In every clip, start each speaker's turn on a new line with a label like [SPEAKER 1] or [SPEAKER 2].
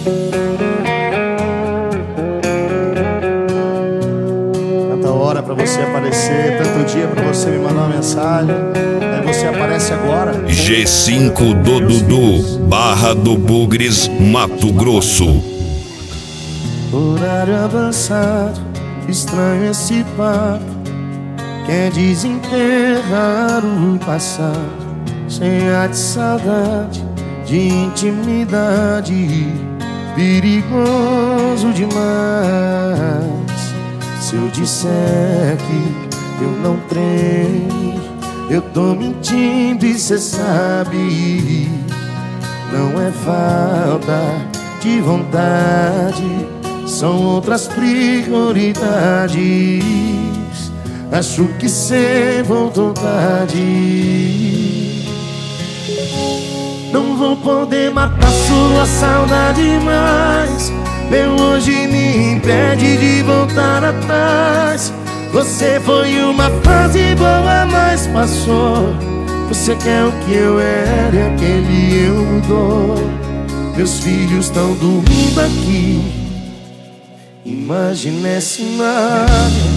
[SPEAKER 1] Tanta hora pra você aparecer, tanto dia pra você me mandar uma mensagem, aí você aparece agora.
[SPEAKER 2] G5 do Dudu, Barra do Bugres, Mato Grosso.
[SPEAKER 1] Horário avançado, estranho esse papo, quer desenterrar o passado, sem ar de saudade, de intimidade, perigoso demais. Se eu disser que eu não treino, eu tô mentindo e cê sabe. Não é falta de vontade, são outras prioridades. Acho que cê voltou tarde. Não vou poder matar sua saudade mais. Meu hoje me impede de voltar atrás. Você foi uma fase boa, mas passou. Você quer o que eu era e aquele eu mudou. Meus filhos estão dormindo aqui. Imagina esse cenário.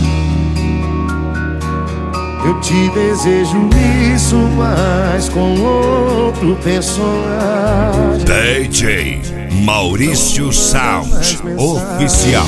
[SPEAKER 1] Eu te desejo isso, mas com outro personagem.
[SPEAKER 2] DJ Maurício Sound Oficial.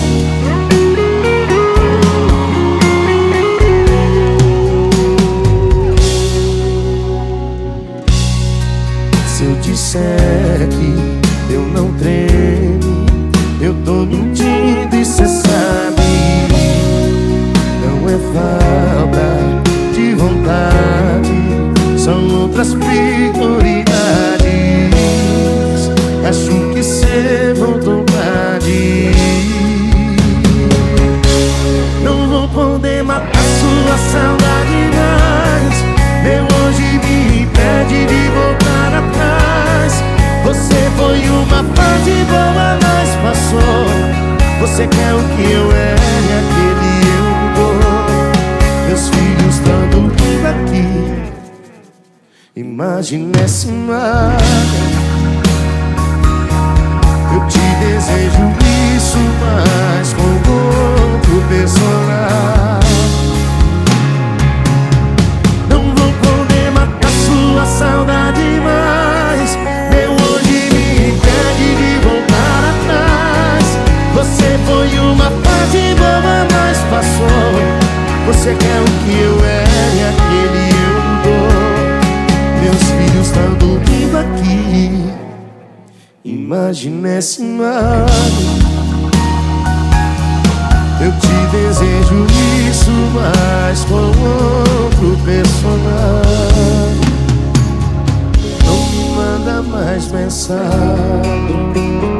[SPEAKER 1] Se eu disser que eu não tremo, eu tô mentindo e cê sabe. Não é falta de vontade, são outras prioridades. Acho que cê voltou tarde. Não vou poder matar sua saudade mais. Meu hoje me impede de voltar atrás. Você foi uma fase boa, mas passou. Você quer o que eu era e aquele eu mudou. Meus filhos estão dormindo aqui. Imagina esse mar. Eu te desejo isso, mas com outro personagem. Não vou poder matar sua saudade mais. Meu hoje me impede de voltar atrás. Você foi uma fase boa, mas passou. Você quer o que eu era e aquele eu mudou. Meus filhos estão dormindo aqui. Imagina esse mar. Eu te desejo isso, mas com outro personagem. Não me manda mais mensagem.